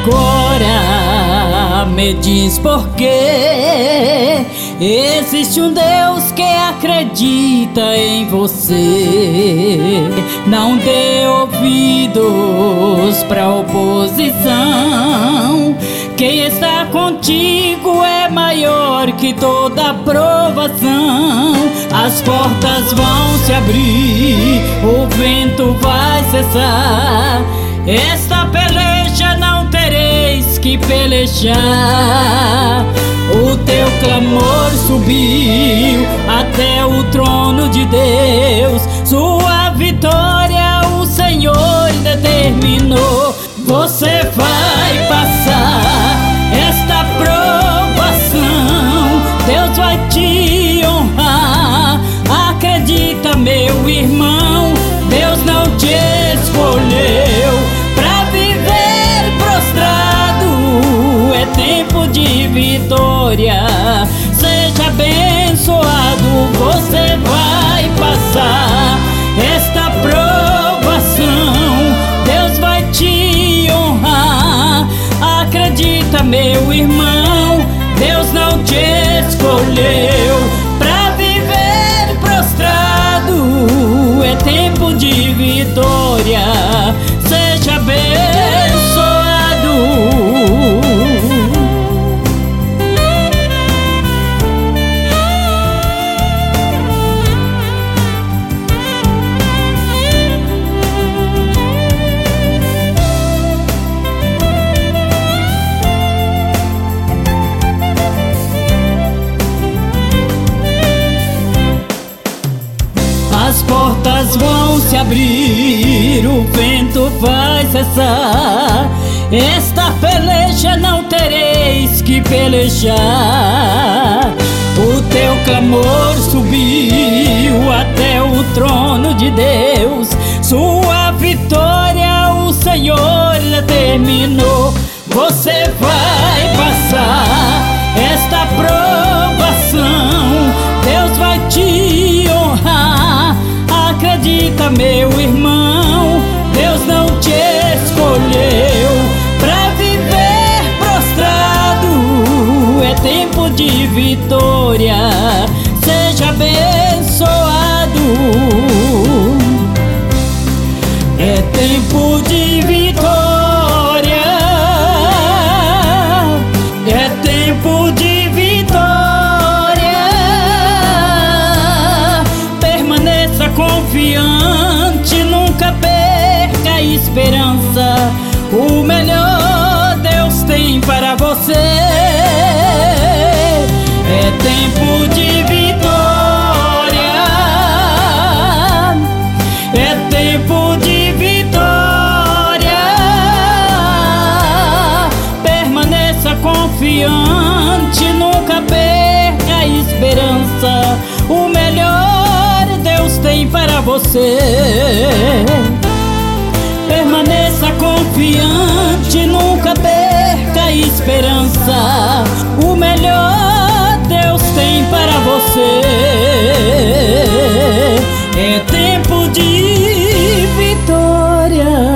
agora me diz por quê existe um Deus que acredita em você. Não dê ouvidos pra oposição. Quem está contigo é maior que toda provação. As portas vão se abrir, o vento vai cessar. Esta peleja não tereis que pelejar. O teu clamor subiu até o trono de Deus. Sua vitória o Senhor determinou. Você vai passar esta provação, Deus vai te honrar. Acredita, meu irmão, Deus não te escolheu pra viver prostrado. É tempo de vitória, seja abençoado. Você vai passar esta provação, Deus vai te honrar. Acredita, meu irmão, Deus não te escolheu pra viver prostrado. É tempo de vitória, seja abençoado. As portas vão se abrir, o vento vai cessar. Esta peleja não tereis que pelejar. O teu clamor subiu até o trono de Deus. Sua vitória o Senhor determinou. Você vai passar esta provação, Deus vai te honrar. Acredita, meu irmão, Deus não te escolheu pra viver prostrado. É tempo de vitória, seja abençoado. É tempo de vitória, é tempo de vitória. Permaneça confiante, nunca perca a esperança. O melhor Deus tem para você. É tempo de vitória, é tempo de vitória. Permaneça confiante, nunca perca a esperança. O melhor Deus tem para você. Permaneça confiante, nunca perca a esperança. O melhor Deus tem para você. É tempo de vitória.